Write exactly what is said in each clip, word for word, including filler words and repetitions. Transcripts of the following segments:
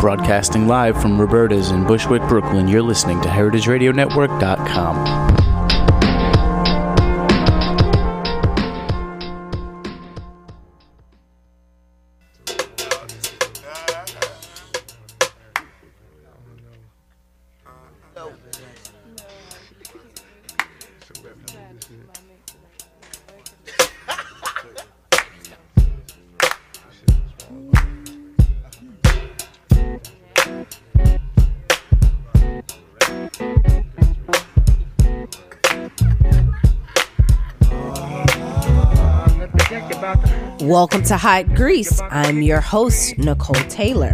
Broadcasting live from Roberta's in Bushwick, Brooklyn, you're listening to heritage radio network dot com. Welcome to Hot Grease. I'm your host, Nicole Taylor.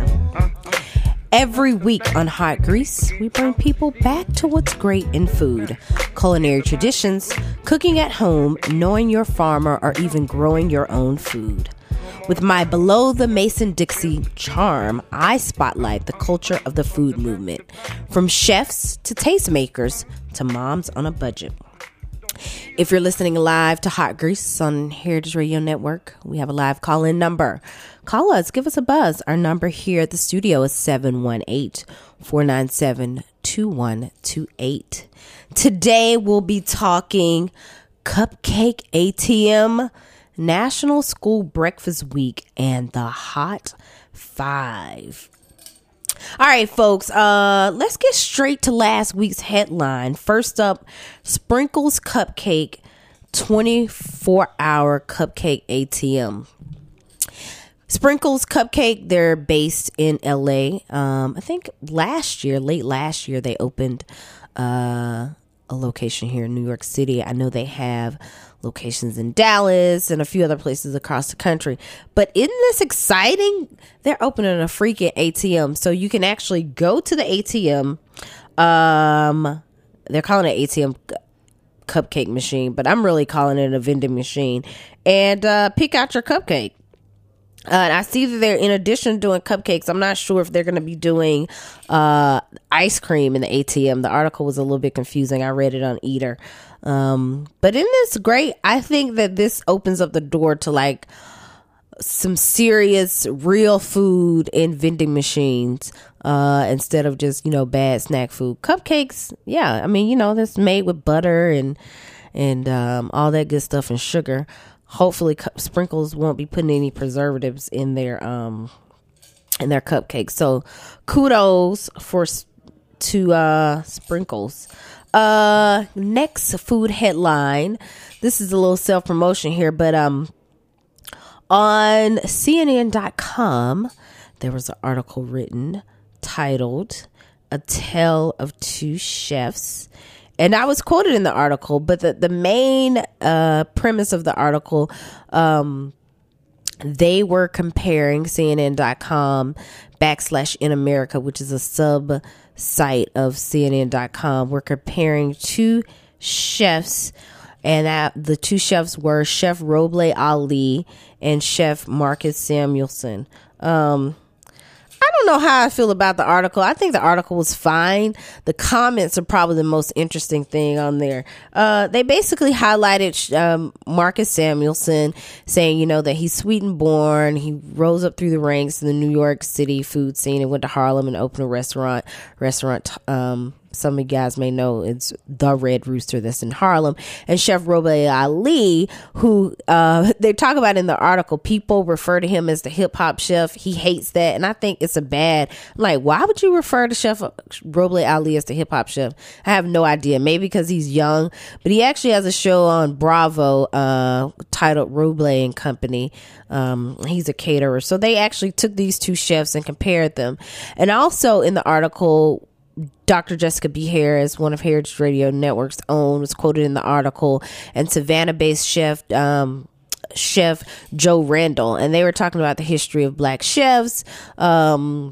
Every week on Hot Grease, we bring people back to what's great in food, culinary traditions, cooking at home, knowing your farmer, or even growing your own food. With my Below the Mason-Dixie charm, I spotlight the culture of the food movement, from chefs to tastemakers to moms on a budget. If you're listening live to Hot Grease on Heritage Radio Network, we have a live call-in number. Call us. Give us a buzz. Our number here at the studio is seven one eight, four nine seven, two one two eight. Today, we'll be talking Cupcake A T M, National School Breakfast Week, and the Hot Five. All right, folks, uh, let's get straight to last week's headline. First up, Sprinkles Cupcake, twenty-four hour Cupcake A T M. Sprinkles Cupcake, they're based in L A. Um, I think last year, late last year, they opened uh, a location here in New York City. I know they have locations in Dallas and a few other places across the country. But isn't this exciting? They're opening a freaking A T M. So you can actually go to the A T M. Um, they're calling it A T M cupcake machine, but I'm really calling it a vending machine. And uh, pick out your cupcake. Uh, and I see that they're, in addition to doing cupcakes, I'm not sure if they're going to be doing uh, ice cream in the A T M. The article was a little bit confusing. I read it on Eater. Um, but isn't this great? I think that this opens up the door to like some serious real food in vending machines uh, instead of just, you know, bad snack food. Cupcakes, yeah. I mean, you know, that's made with butter and, and um, all that good stuff and sugar. Hopefully Sprinkles won't be putting any preservatives in their um in their cupcakes. So kudos for to uh Sprinkles. Uh next food headline. This is a little self-promotion here, but um on C N N dot com there was an article written titled A Tale of Two Chefs. And I was quoted in the article, but the, the main uh, premise of the article, um, they were comparing C N N dot com backslash in America, which is a sub site of C N N dot com. We're comparing two chefs, and that, the two chefs were Chef Roble Ali and Chef Marcus Samuelsson. Um, I don't know how I feel about the article. I think the article was fine. The comments are probably the most interesting thing on there. Uh, they basically highlighted um, Marcus Samuelsson, saying, you know, that he's Sweden born. He rose up through the ranks in the New York City food scene and went to Harlem and opened a restaurant. Restaurant. Um, some of you guys may know it's the Red Rooster that's in Harlem. And Chef Roble Ali, who uh, they talk about in the article, people refer to him as the hip hop chef. He hates that. And I think it's a bad, I'm like, why would you refer to Chef Roble Ali as the hip hop chef? I have no idea. Maybe because he's young, but he actually has a show on Bravo uh, titled Roble and Company. Um, he's a caterer. So they actually took these two chefs and compared them. And also in the article, Doctor Jessica B. Harris, one of Heritage Radio Network's own, was quoted in the article, and Savannah-based chef um, Chef Joe Randall, and they were talking about the history of black chefs. Um,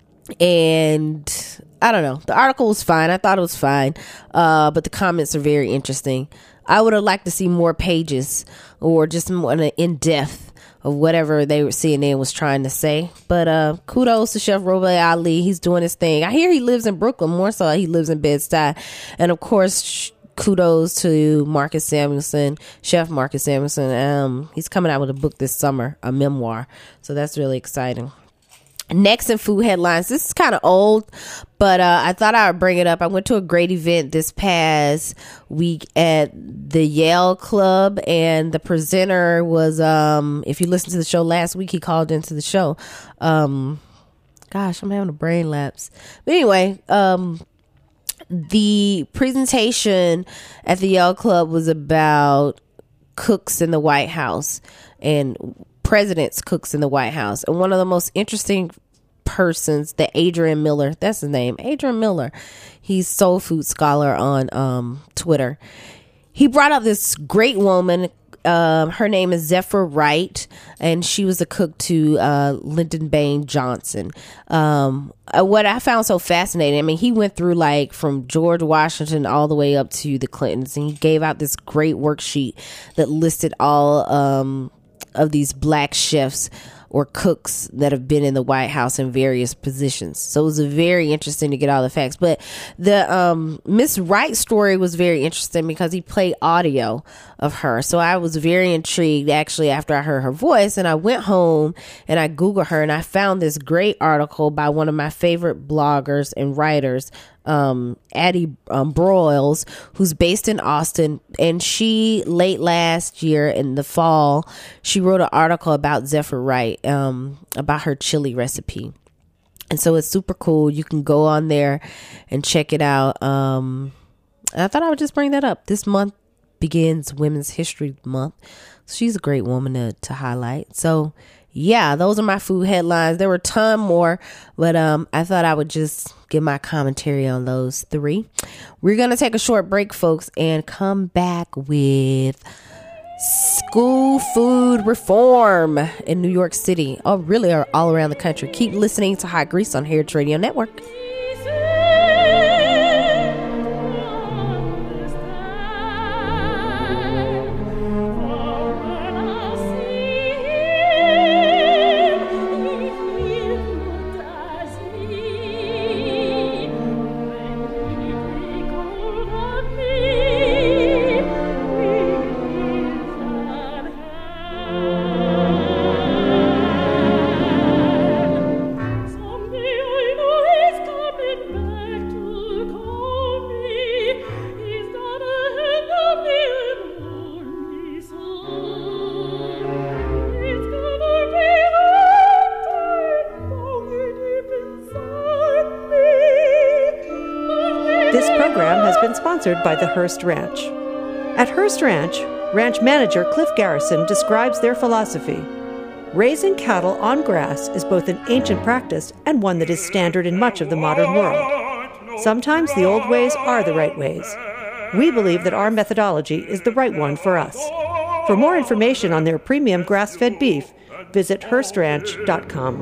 and I don't know, the article was fine. I thought it was fine, uh, but the comments are very interesting. I would have liked to see more pages or just more in depth of whatever they were C N N was trying to say. But uh, kudos to Chef Roble Ali. He's doing his thing. I hear he lives in Brooklyn. More so, he lives in Bed-Stuy. And of course, sh- kudos to Marcus Samuelsson, Chef Marcus Samuelsson. Um, he's coming out with a book this summer, a memoir. So that's really exciting. Next in food headlines, this is kind of old, but uh, I thought I would bring it up. I went to a great event this past week at the Yale Club, and the presenter was, um, if you listened to the show last week, he called into the show. Um, gosh, I'm having a brain lapse. But anyway, um, the presentation at the Yale Club was about cooks in the White House and president's cooks in the White House. And one of the most interesting persons, the Adrian Miller, that's his name, Adrian Miller. He's Soul Food Scholar on um, Twitter. He brought up this great woman. Um, her name is Zephyr Wright, and she was the cook to uh, Lyndon Baines Johnson. Um, uh, what I found so fascinating, I mean, he went through like from George Washington all the way up to the Clintons, and he gave out this great worksheet that listed all um, of these black chefs or cooks that have been in the White House in various positions. So it was very interesting to get all the facts. But the um, Miss Wright story was very interesting because he played audio of her. So I was very intrigued actually after I heard her voice, and I went home and I Googled her, and I found this great article by one of my favorite bloggers and writers, um, Addie um, Broyles, who's based in Austin. And she, late last year in the fall, she wrote an article about Zephyr Wright, um, about her chili recipe. And so it's super cool. You can go on there and check it out. Um, I thought I would just bring that up. This month begins Women's History Month. She's a great woman to, to highlight. So yeah, those are my food headlines. There were a ton more, but um, I thought I would just give my commentary on those three. We're going to take a short break, folks, and come back with school food reform in New York City. Oh, really, or all around the country. Keep listening to Hot Grease on Heritage Radio Network. Sponsored by the Hearst Ranch. At Hearst Ranch, ranch manager Cliff Garrison describes their philosophy. Raising cattle on grass is both an ancient practice and one that is standard in much of the modern world. Sometimes the old ways are the right ways. We believe that our methodology is the right one for us. For more information on their premium grass-fed beef, visit Hearst Ranch dot com.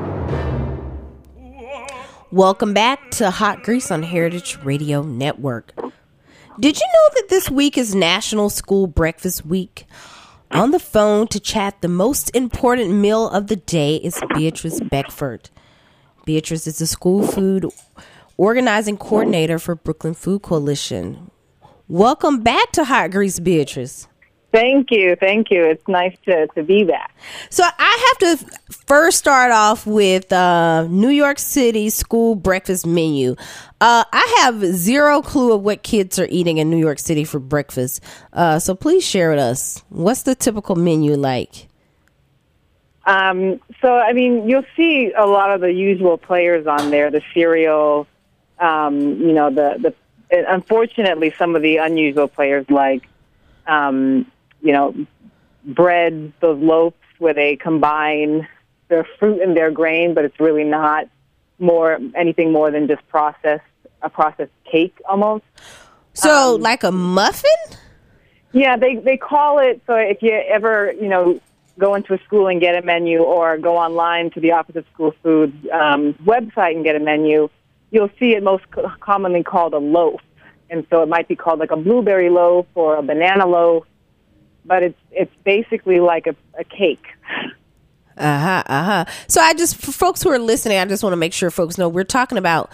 Welcome back to Hot Grease on Heritage Radio Network. Did you know that this week is National School Breakfast Week? On the phone to chat the most important meal of the day is Beatrice Beckford. Beatrice is the school food organizing coordinator for Brooklyn Food Coalition. Welcome back to Hot Grease, Beatrice. Thank you. Thank you. It's nice to, to be back. So I have to first start off with uh, New York City school breakfast menu. Uh, I have zero clue of what kids are eating in New York City for breakfast. Uh, so please share with us. What's the typical menu like? Um, so, I mean, you'll see a lot of the usual players on there, the cereal, um, you know, the, the unfortunately, some of the unusual players like, um, you know, bread, those loaves where they combine their fruit and their grain, but it's really not more anything more than just processed, a processed cake almost. So um, like a muffin? Yeah, they, they call it, so if you ever, you know, go into a school and get a menu or go online to the Office of School Foods um, website and get a menu, you'll see it most co- commonly called a loaf. And so it might be called like a blueberry loaf or a banana loaf, but it's it's basically like a, a cake. Uh-huh, uh-huh. So I just, for folks who are listening, I just want to make sure folks know we're talking about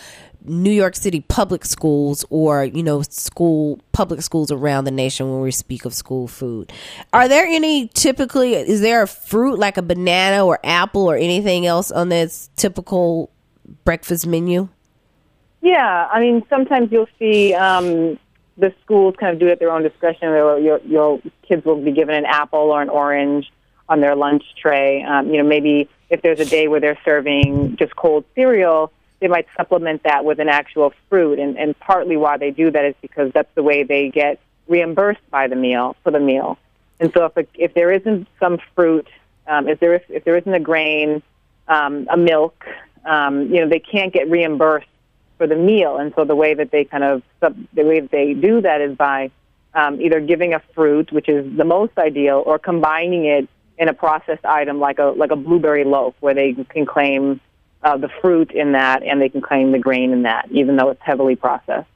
New York City public schools or, you know, school public schools around the nation when we speak of school food. Are there any typically, is there a fruit like a banana or apple or anything else on this typical breakfast menu? Yeah, I mean, sometimes you'll see um, the schools kind of do it at their own discretion. Your, your, your kids will be given an apple or an orange on their lunch tray. Um, you know, maybe if there's a day where they're serving just cold cereal, they might supplement that with an actual fruit. And, and partly why they do that is because that's the way they get reimbursed by the meal, for the meal. And so if, a, if there isn't some fruit, um, if, there is, if there isn't a grain, um, a milk, um, you know, they can't get reimbursed for the meal. And so the way that they kind of, the way that they do that is by um, either giving a fruit, which is the most ideal, or combining it in a processed item like a like a blueberry loaf, where they can claim uh, the fruit in that and they can claim the grain in that, even though it's heavily processed.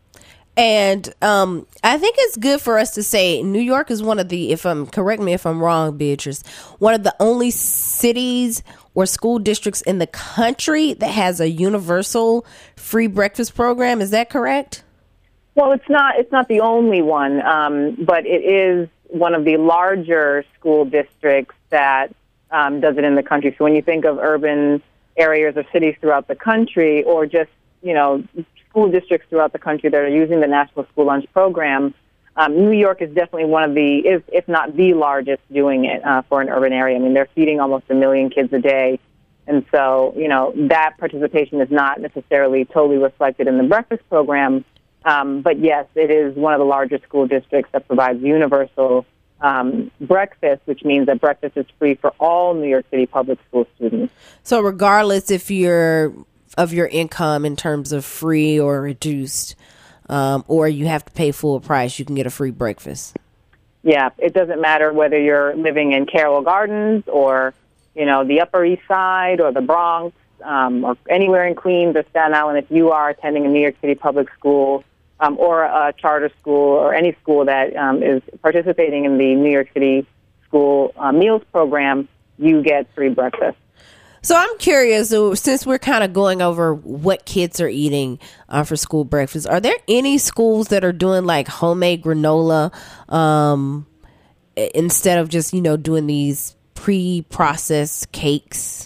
And um, I think it's good for us to say New York is one of the, if I'm, correct me if I'm wrong, Beatrice, one of the only cities or school districts in the country that has a universal free breakfast program. Is that correct? Well, it's not. It's not the only one, um, but it is one of the larger school districts that um, does it in the country. So when you think of urban areas or cities throughout the country, or just, you know, school districts throughout the country that are using the National School Lunch Program, um, New York is definitely one of the, if, if not the largest, doing it uh, for an urban area. I mean, they're feeding almost a million kids a day. And so, you know, that participation is not necessarily totally reflected in the breakfast program. Um, but yes, it is one of the largest school districts that provides universal um, breakfast, which means that breakfast is free for all New York City public school students. So regardless if you're of your income in terms of free or reduced, um, or you have to pay full price, you can get a free breakfast. Yeah, it doesn't matter whether you're living in Carroll Gardens or, you know, the Upper East Side or the Bronx, um, or anywhere in Queens or Staten Island. If you are attending a New York City public school, Um, or a charter school, or any school that um, is participating in the New York City School uh, Meals Program, you get free breakfast. So I'm curious, so since we're kind of going over what kids are eating uh, for school breakfast, are there any schools that are doing like homemade granola um, instead of just, you know, doing these pre-processed cakes?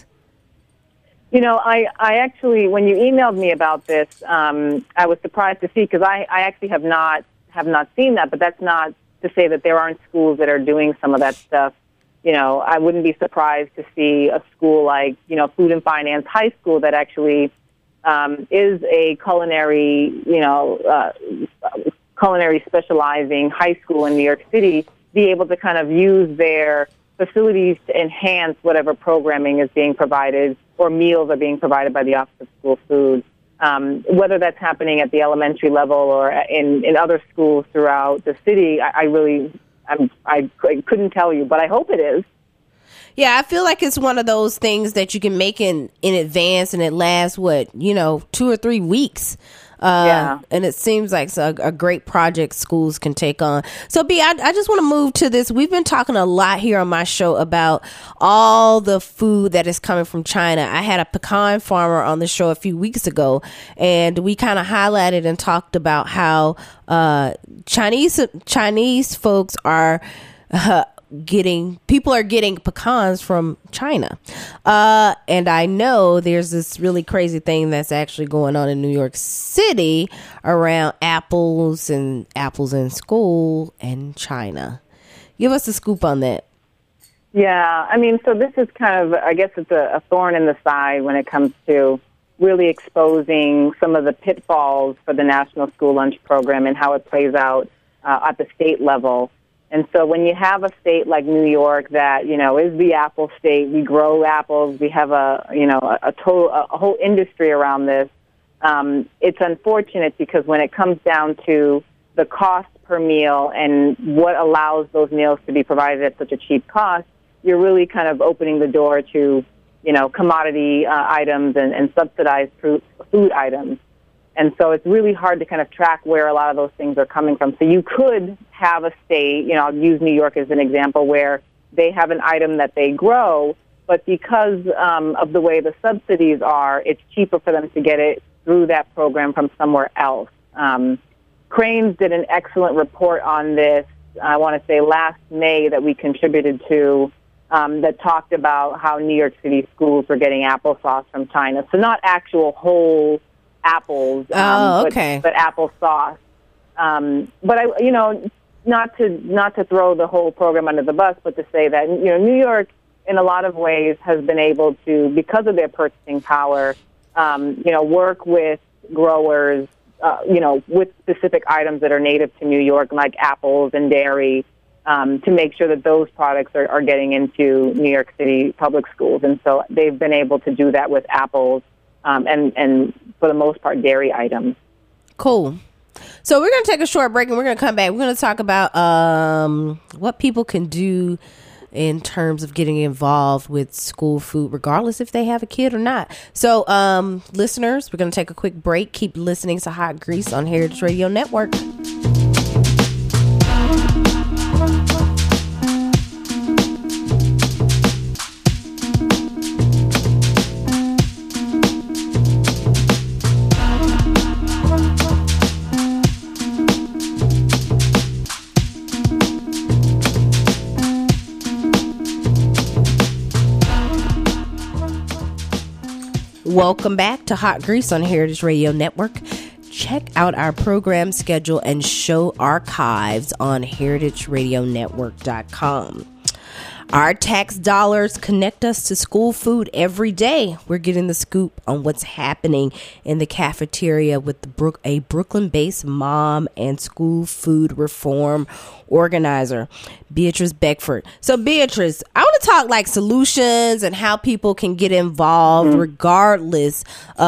You know, I, I actually, when you emailed me about this, um, I was surprised to see, because I, I actually have not have not seen that, but that's not to say that there aren't schools that are doing some of that stuff. You know, I wouldn't be surprised to see a school like, you know, Food and Finance High School that actually um, is a culinary, you know, uh, culinary specializing high school in New York City, be able to kind of use their facilities to enhance whatever programming is being provided or meals are being provided by the Office of School Food. Um, whether that's happening at the elementary level or in, in other schools throughout the city, I, I really, I'm, I, I couldn't tell you, but I hope it is. Yeah, I feel like it's one of those things that you can make in, in advance, and it lasts, what, you know, two or three weeks. Uh, yeah. And it seems like a, a great project schools can take on. So, B, I, I just want to move to this. We've been talking a lot here on my show about all the food that is coming from China. I had a pecan farmer on the show a few weeks ago, and we kind of highlighted and talked about how uh, Chinese Chinese folks are uh, getting people are getting pecans from China. Uh, and I know there's this really crazy thing that's actually going on in New York City around apples and apples in school and China. Give us a scoop on that. Yeah, I mean, so this is kind of, I guess it's a, a thorn in the side when it comes to really exposing some of the pitfalls for the National School Lunch Program and how it plays out uh, at the state level. And so when you have a state like New York that, you know, is the apple state, we grow apples, we have a, you know, a, a total, a whole industry around this, um, it's unfortunate because when it comes down to the cost per meal and what allows those meals to be provided at such a cheap cost, you're really kind of opening the door to, you know, commodity uh, items and, and subsidized fruit, food items. And so it's really hard to kind of track where a lot of those things are coming from. So you could have a state, you know, I'll use New York as an example, where they have an item that they grow, but because um, of the way the subsidies are, it's cheaper for them to get it through that program from somewhere else. Um, Cranes did an excellent report on this, I want to say last May, that we contributed to, um, that talked about how New York City schools were getting applesauce from China. So not actual whole apples, um, oh, okay. but, but applesauce. Um, but, I, you know, not to not to throw the whole program under the bus, but to say that, you know, New York, in a lot of ways, has been able to, because of their purchasing power, um, you know, work with growers, uh, you know, with specific items that are native to New York, like apples and dairy, um, to make sure that those products are, are getting into New York City public schools. And so they've been able to do that with apples um, and, and, for the most part, dairy items. Cool. So we're going to take a short break, and we're going to come back. We're going to talk about um, what people can do in terms of getting involved with school food, regardless if they have a kid or not. So, um, listeners, we're going to take a quick break. Keep listening to Hot Grease on Heritage Radio Network. Welcome back to Hot Grease on Heritage Radio Network. Check out our program schedule and show archives on heritage radio network dot com. Our tax dollars connect us to school food every day. We're getting the scoop on what's happening in the cafeteria with the Brook, a Brooklyn-based mom and school food reform organizer, Beatrice Beckford. So, Beatrice, I want to talk like solutions and how people can get involved, mm-hmm. regardless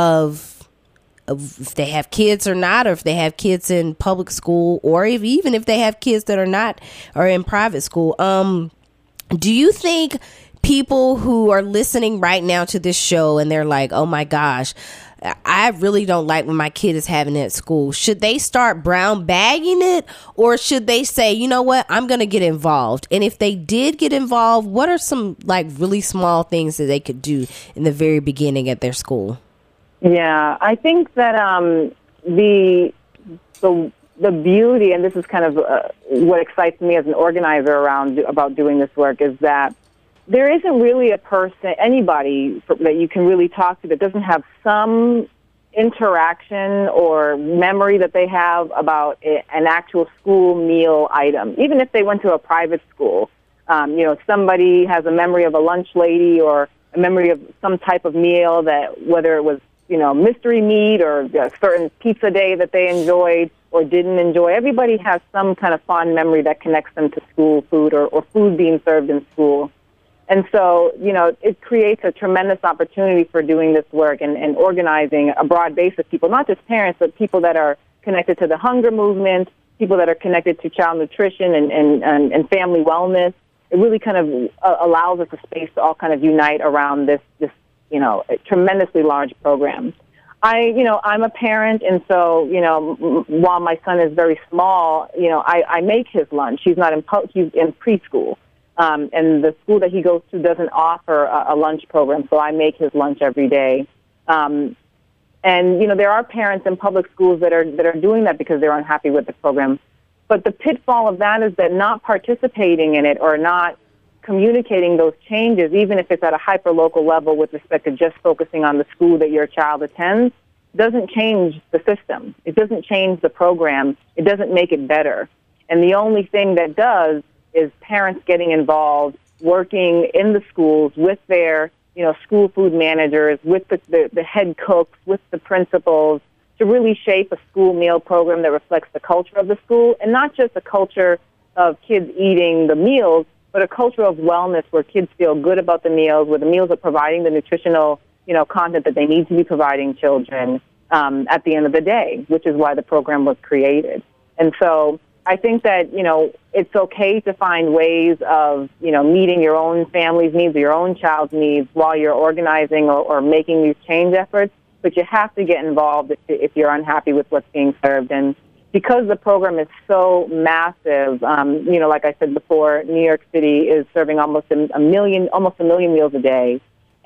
of, of if they have kids or not, or if they have kids in public school, or if, even if they have kids that are not or in private school. Um, do you think people who are listening right now to this show and they're like, oh my gosh, I really don't like when my kid is having it at school, should they start brown bagging it, or should they say, you know what, I'm going to get involved? And if they did get involved, what are some like really small things that they could do in the very beginning at their school? Yeah, I think that um, the the the beauty, and this is kind of uh, what excites me as an organizer around about doing this work, is that there isn't really a person, anybody that you can really talk to that doesn't have some interaction or memory that they have about a, an actual school meal item. Even if they went to a private school, um, you know, somebody has a memory of a lunch lady or a memory of some type of meal that, whether it was, you know, mystery meat or a certain pizza day that they enjoyed or didn't enjoy. Everybody has some kind of fond memory that connects them to school food or, or food being served in school. And so, you know, it creates a tremendous opportunity for doing this work and, and organizing a broad base of people, not just parents, but people that are connected to the hunger movement, people that are connected to child nutrition and, and, and, and family wellness. It really kind of uh, allows us a space to all kind of unite around this, this, you know, tremendously large program. I, you know, I'm a parent, and so, you know, m- while my son is very small, you know, I, I make his lunch. He's not in, po- he's in preschool. Um, and the school that he goes to doesn't offer a, a lunch program, so I make his lunch every day. Um, and, you know, there are parents in public schools that are that are doing that because they're unhappy with the program. But the pitfall of that is that not participating in it or not communicating those changes, even if it's at a hyper-local level with respect to just focusing on the school that your child attends, doesn't change the system. It doesn't change the program. It doesn't make it better. And the only thing that does is parents getting involved, working in the schools with their, you know, school food managers, with the, the, the head cooks, with the principals, to really shape a school meal program that reflects the culture of the school, and not just a culture of kids eating the meals, but a culture of wellness where kids feel good about the meals, where the meals are providing the nutritional, you know, content that they need to be providing children um, at the end of the day, which is why the program was created. And so I think that, you know, it's okay to find ways of, you know, meeting your own family's needs or your own child's needs while you're organizing or, or making these change efforts, but you have to get involved if, if you're unhappy with what's being served. And because the program is so massive, um, you know, like I said before, New York City is serving almost a, a million, almost a million meals a day.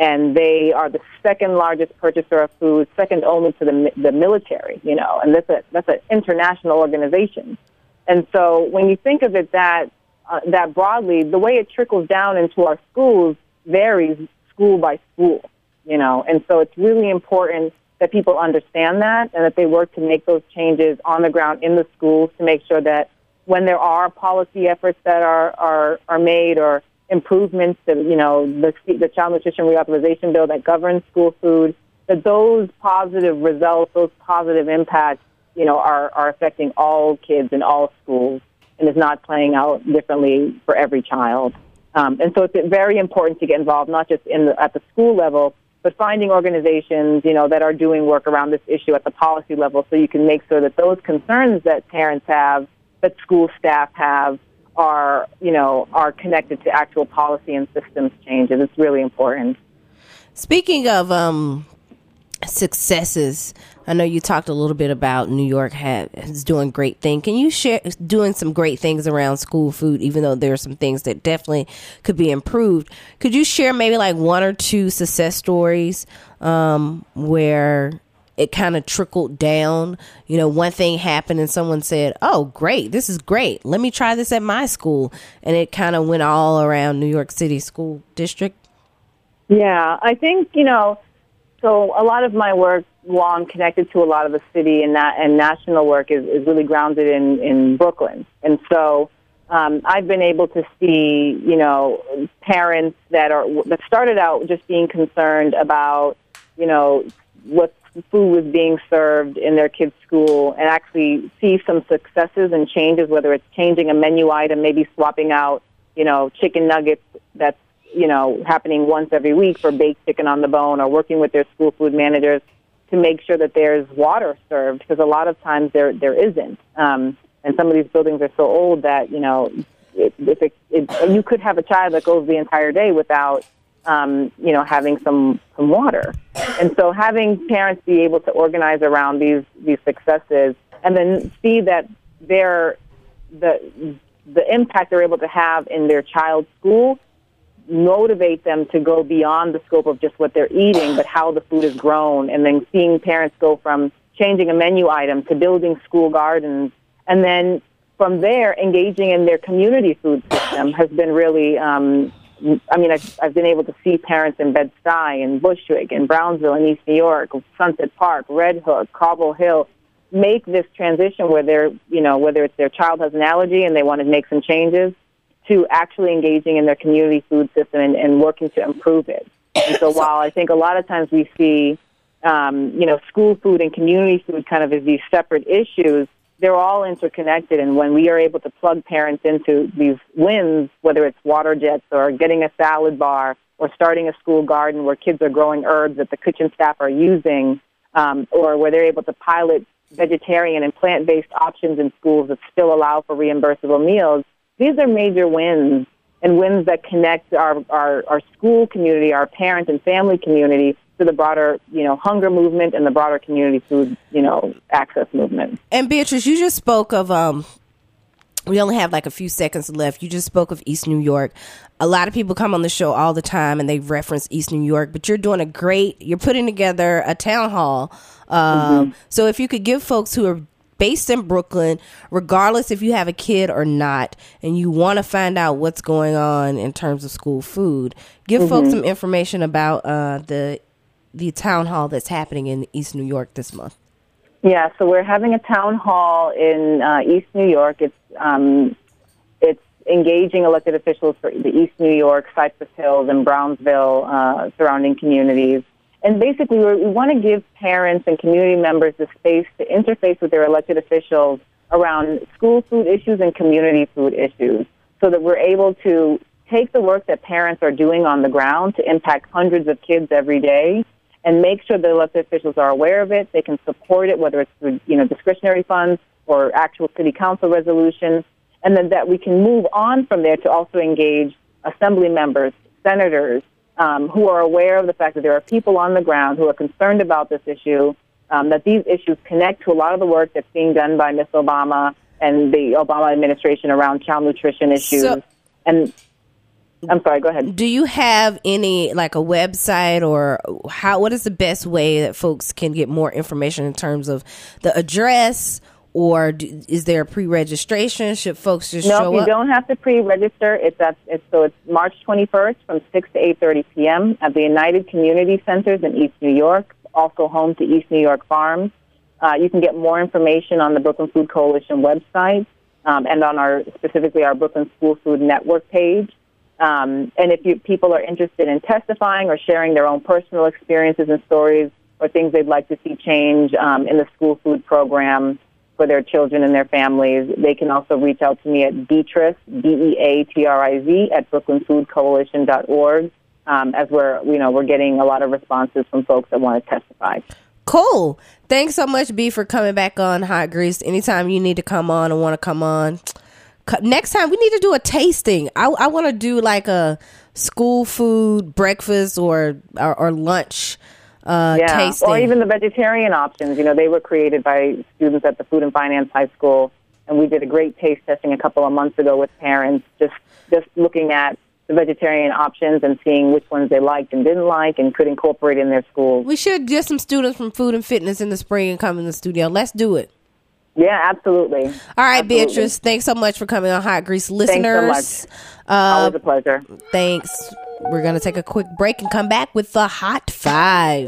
and they are the second largest purchaser of food, second only to the the military, you know, and that's a that's an international organization. And so when you think of it that uh, that broadly, the way it trickles down into our schools varies school by school, you know, and so it's really important that people understand that and that they work to make those changes on the ground in the schools to make sure that when there are policy efforts that are are, are made or improvements to, you know, the, the Child Nutrition Reauthorization Bill that governs school food, that those positive results, those positive impacts, you know, are, are affecting all kids in all schools and is not playing out differently for every child. Um, and so it's very important to get involved, not just in the, at the school level, but finding organizations, you know, that are doing work around this issue at the policy level so you can make sure that those concerns that parents have, that school staff have, are, you know, are connected to actual policy and systems changes. It's really important. Speaking of um, successes, I know you talked a little bit about New York ha- is doing great things. Can you share doing some great things around school food, even though there are some things that definitely could be improved? Could you share maybe like one or two success stories um, where it kind of trickled down? You know, one thing happened and someone said, oh, great, this is great. Let me try this at my school. And it kind of went all around New York City school district. Yeah, I think, you know, so a lot of my work, while I'm connected to a lot of the city and that and national work, is, is really grounded in, in Brooklyn. And so um, I've been able to see, you know, parents that are that started out just being concerned about, you know, what food was being served in their kids' school and actually see some successes and changes, whether it's changing a menu item, maybe swapping out, you know, chicken nuggets that's, you know, happening once every week for baked chicken on the bone, or working with their school food managers to make sure that there's water served, because a lot of times there there isn't. Um, and some of these buildings are so old that, you know, it, if it, it, you could have a child that goes the entire day without Um, you know, having some, some water. And so having parents be able to organize around these, these successes and then see that they're, the, the impact they're able to have in their child's school motivate them to go beyond the scope of just what they're eating, but how the food is grown. And then seeing parents go from changing a menu item to building school gardens. And then from there, engaging in their community food system has been really, um, I mean, I've, I've been able to see parents in Bed-Stuy and Bushwick and Brownsville and East New York, Sunset Park, Red Hook, Cobble Hill, make this transition where they're, you know, whether it's their child has an allergy and they want to make some changes, to actually engaging in their community food system and, and working to improve it. And so while I think a lot of times we see, um, you know, school food and community food kind of as these separate issues, they're all interconnected, and when we are able to plug parents into these wins, whether it's water jets or getting a salad bar or starting a school garden where kids are growing herbs that the kitchen staff are using, um, or where they're able to pilot vegetarian and plant-based options in schools that still allow for reimbursable meals, these are major wins, and wins that connect our, our, our school community, our parent and family community, to the broader, you know, hunger movement and the broader community food, you know, access movement. And Beatrice, you just spoke of, um, we only have like a few seconds left. You just spoke of East New York. A lot of people come on the show all the time and they reference East New York, but you're doing a great, you're putting together a town hall. Um, mm-hmm. So if you could give folks who are based in Brooklyn, regardless if you have a kid or not, and you want to find out what's going on in terms of school food, give mm-hmm. folks some information about uh, the the town hall that's happening in East New York this month. Yeah, so we're having a town hall in uh, East New York. It's um, it's engaging elected officials for the East New York, Cypress Hills, and Brownsville uh, surrounding communities. And basically, we're, we want to give parents and community members the space to interface with their elected officials around school food issues and community food issues, so that we're able to take the work that parents are doing on the ground to impact hundreds of kids every day and make sure the elected officials are aware of it. They can support it, whether it's through, you know, discretionary funds or actual city council resolutions, and then that we can move on from there to also engage assembly members, senators, um, who are aware of the fact that there are people on the ground who are concerned about this issue, um, that these issues connect to a lot of the work that's being done by Miz Obama and the Obama administration around child nutrition issues. So- and I'm sorry, go ahead. Do you have any, like a website, or how? What is the best way that folks can get more information in terms of the address? Or do, is there a pre-registration? Should folks just no, show up? No, you don't have to pre-register. It's at it's so it's March twenty-first from six to eight thirty p.m. at the United Community Centers in East New York, also home to East New York Farms. Uh, you can get more information on the Brooklyn Food Coalition website um, and on our specifically our Brooklyn School Food Network page. Um, and if you, people are interested in testifying or sharing their own personal experiences and stories or things they'd like to see change um, in the school food program for their children and their families, they can also reach out to me at Beatriz, B E A T R I Z, at brooklyn food coalition dot org, um, as we're, you know, we're getting a lot of responses from folks that want to testify. Cool. Thanks so much, B, for coming back on Hot Grease. Anytime you need to come on and want to come on, next time we need to do a tasting. I, I want to do like a school food breakfast or or, or lunch Uh, yeah, tasting. Or even the vegetarian options. You know, they were created by students at the Food and Finance High School, and we did a great taste testing a couple of months ago with parents, just just looking at the vegetarian options and seeing which ones they liked and didn't like and could incorporate in their schools. We should get some students from Food and Fitness in the spring and come in the studio. Let's do it. Yeah, absolutely. All right, absolutely. Beatriz, thanks so much for coming on Hot Grease. Listeners, thanks so much. Uh, Always a pleasure. Thanks. We're going to take a quick break and come back with the Hot Five.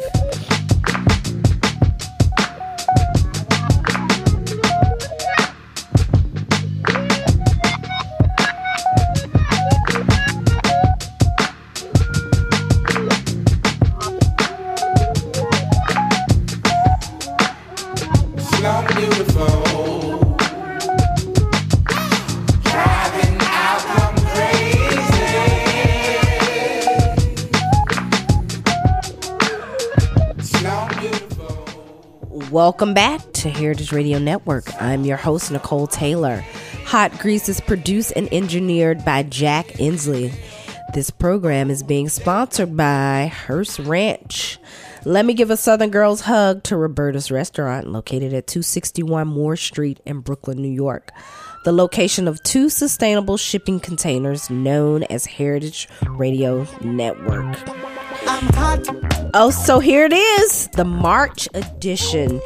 Welcome back to Heritage Radio Network. I'm your host, Nicole Taylor. Hot Grease is produced and engineered by Jack Inslee. This program is being sponsored by Hearst Ranch. Let me give a Southern Girls hug to Roberta's Restaurant, located at two sixty-one Moore Street in Brooklyn, New York. The location of two sustainable shipping containers known as Heritage Radio Network. Oh, so here it is, the March edition.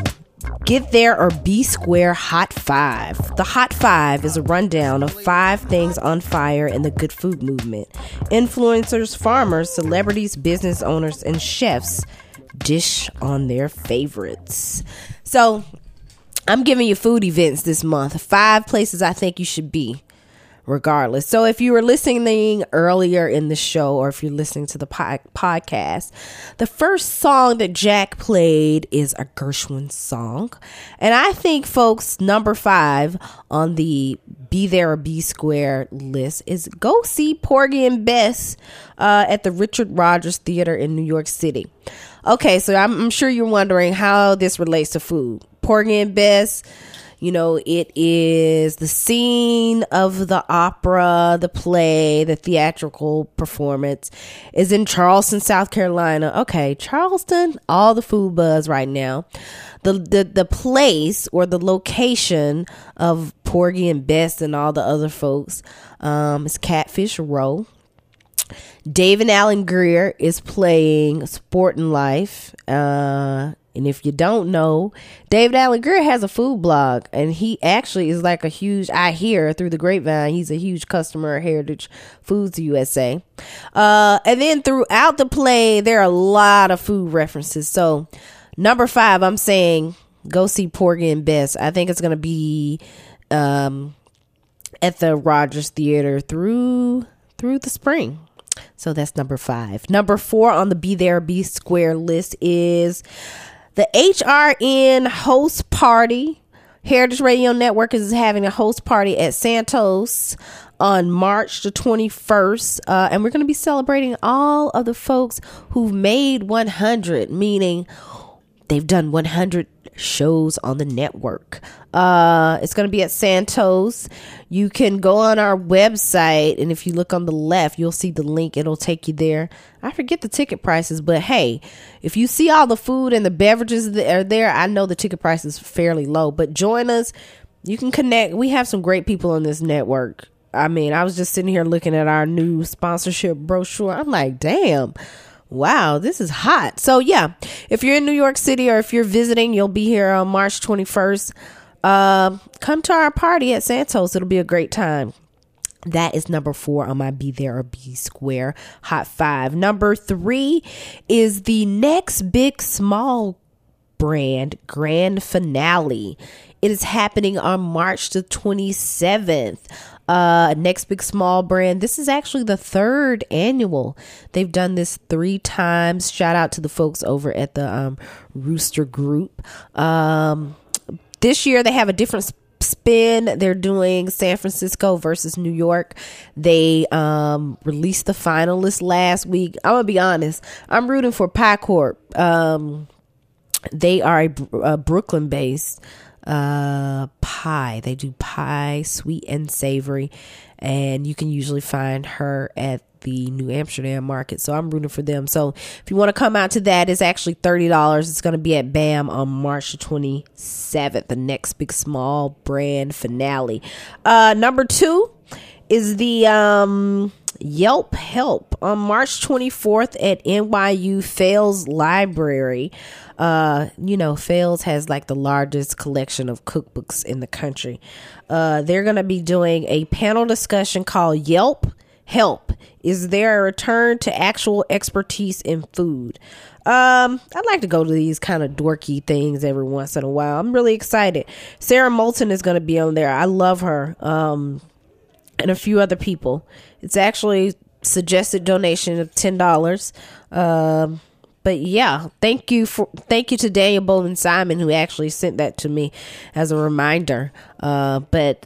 Get There or Be Square Hot Five. The Hot Five is a rundown of five things on fire in the good food movement. Influencers, farmers, celebrities, business owners, and chefs dish on their favorites. So, I'm giving you food events this month. Five places I think you should be, regardless. So if you were listening earlier in the show, or if you're listening to the po- podcast, the first song that Jack played is a Gershwin song. And I think, folks, number five on the Be There or Be Square list is go see Porgy and Bess uh, at the Richard Rodgers Theater in New York City. Okay, so I'm, I'm sure you're wondering how this relates to food. Porgy and Bess, you know, it is the scene of the opera, the play, the theatrical performance is in Charleston, South Carolina. Okay, Charleston, all the food buzz right now. The the the place or the location of Porgy and Bess and all the other folks um, is Catfish Row. David Alan Grier is playing Sportin' Life. Uh, and if you don't know, David Alan Grier has a food blog, and he actually is like a huge, I hear through the grapevine, he's a huge customer of Heritage Foods U S A. Uh, and then throughout the play, there are a lot of food references. So number five, I'm saying go see Porgy and Bess. I think it's going to be um, at the Rodgers Theater through through the spring. So that's number five. Number four on the Be There, Be Square list is the H R N host party. Heritage Radio Network is having a host party at Santos on March the twenty-first. Uh, and we're going to be celebrating all of the folks who've made one hundred, meaning they've done one hundred shows on the network. Uh, it's going to be at Santos. You can go on our website, and if you look on the left, you'll see the link. It'll take you there. I forget the ticket prices, but hey, if you see all the food and the beverages that are there, I know the ticket price is fairly low, but join us. You can connect. We have some great people on this network. I mean, I was just sitting here looking at our new sponsorship brochure. I'm like, damn, wow, this is hot. So yeah, if you're in New York City or if you're visiting, you'll be here on March twenty-first. Uh, come to our party at Santos. It'll be a great time. That is number four on my Be There or Be Square Hot Five. Number three is the Next Big Small brand grand finale. It is happening on March the twenty-seventh. Uh, Next Big Small brand. This is actually the third annual. They've done this three times. Shout out to the folks over at the um, Rooster Group. Um, this year they have a different spin. They're doing San Francisco versus New York. They um released the finalists last week. I'm gonna be honest, I'm rooting for Pie Corp. Um they are a, a Brooklyn based uh pie. They do pie, sweet and savory, and you can usually find her at the New Amsterdam market. So I'm rooting for them. So if you want to come out to that, it's actually thirty dollars. It's going to be at BAM on March twenty-seventh, the Next Big Small brand finale. Uh, number two is the um, Yelp Help on March twenty-fourth at N Y U Fales Library. Uh, you know, Fales has like the largest collection of cookbooks in the country. Uh, they're going to be doing a panel discussion called Yelp Help. Is there a return to actual expertise in food? Um, I'd like to go to these kind of dorky things every once in a while. I'm really excited. Sarah Moulton is going to be on there. I love her. Um, and a few other people. It's actually suggested donation of ten dollars. Um, but yeah, thank you for, thank you to Daniel Bowman Simon, who actually sent that to me as a reminder. Uh, but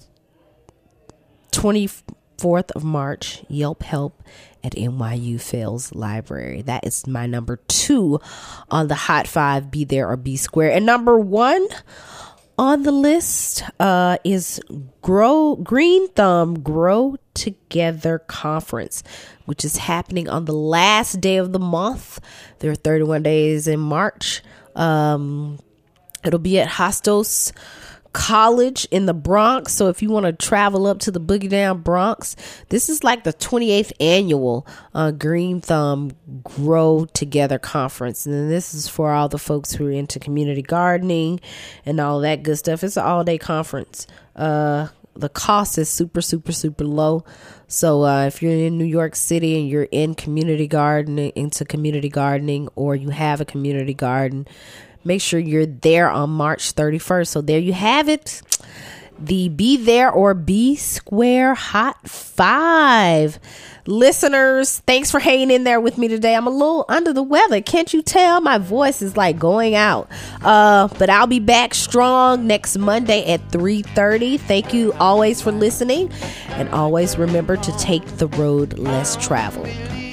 twenty-fourth of March, Yelp Help at N Y U Fales Library. That is my number two on the Hot Five, Be There or Be Square. And number one on the list uh, is Grow Green Thumb Grow Together Conference, which is happening on the last day of the month. There are thirty-one days in March. Um, it'll be at Hostos College in the Bronx. So if you want to travel up to the Boogie Down Bronx, this is like the twenty-eighth annual uh, Green Thumb Grow Together Conference. And this is for all the folks who are into community gardening and all that good stuff. It's an all day conference. Uh, the cost is super, super, super low. So uh, if you're in New York City and you're in community gardening, into community gardening, or you have a community garden, make sure you're there on March thirty-first. So there you have it. The Be There or Be Square Hot Five. Listeners, thanks for hanging in there with me today. I'm a little under the weather. Can't you tell? My voice is like going out. Uh, but I'll be back strong next Monday at three thirty. Thank you always for listening. And always remember to take the road less traveled.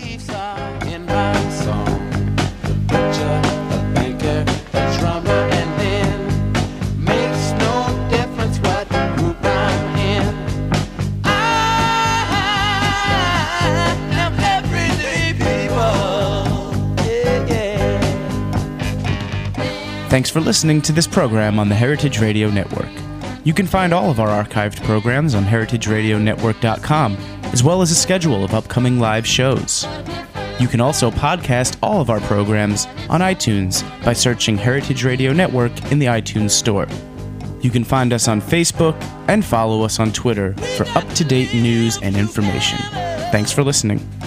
Thanks for listening to this program on the Heritage Radio Network. You can find all of our archived programs on heritage radio network dot com, as well as a schedule of upcoming live shows. You can also podcast all of our programs on iTunes by searching Heritage Radio Network in the iTunes Store. You can find us on Facebook and follow us on Twitter for up-to-date news and information. Thanks for listening.